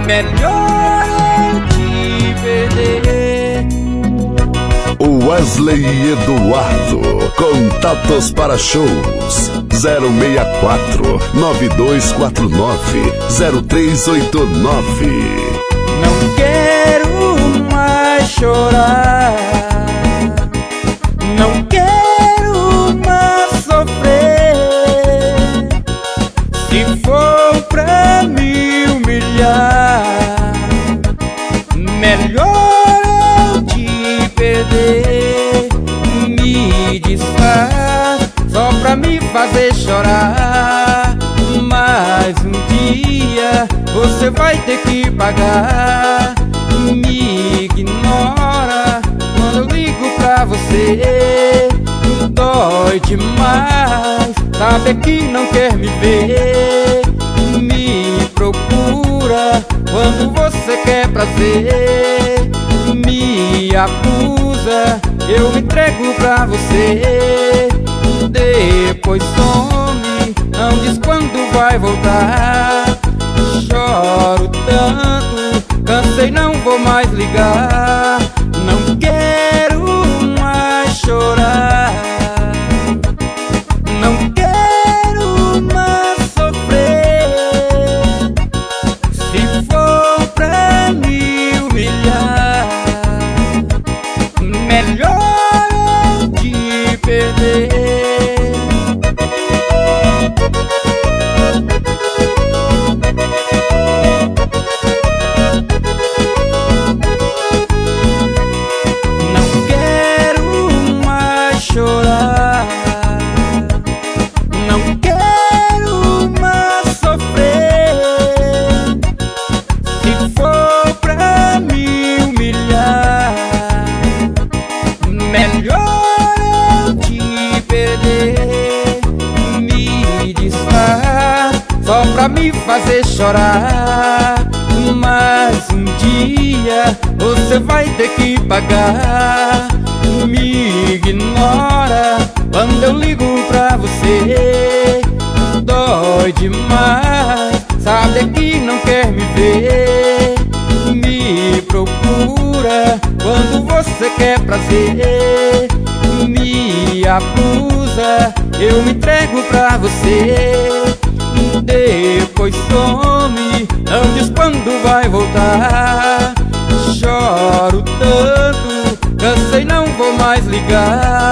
melhor eu te perder. Wesley Eduardo, contatos para shows 064 9249 0389. Não quero mais chorar, não quero mais sofrer. Se for pra me humilhar, melhor eu te perder. Me desfaz só pra me fazer chorar. Mas um dia você vai ter que pagar. Me ignora quando eu ligo pra você. Dói demais saber que não quer me ver. Me procura quando você quer prazer. Me acusa, eu me entrego pra você. Depois some, não diz quando vai voltar. Choro tanto, cansei, não vou mais ligar. Não quero mais chorar, não quero mais sofrer. Se for pra me humilhar, melhor eu te perder. Só pra me fazer chorar. Mas um dia você vai ter que pagar. Me ignora quando eu ligo pra você. Dói demais saber que não quer me ver. Me procura quando você quer prazer. Me acusa, eu me entrego pra você. Depois some, não diz quando vai voltar. Choro tanto, cansei, não vou mais ligar.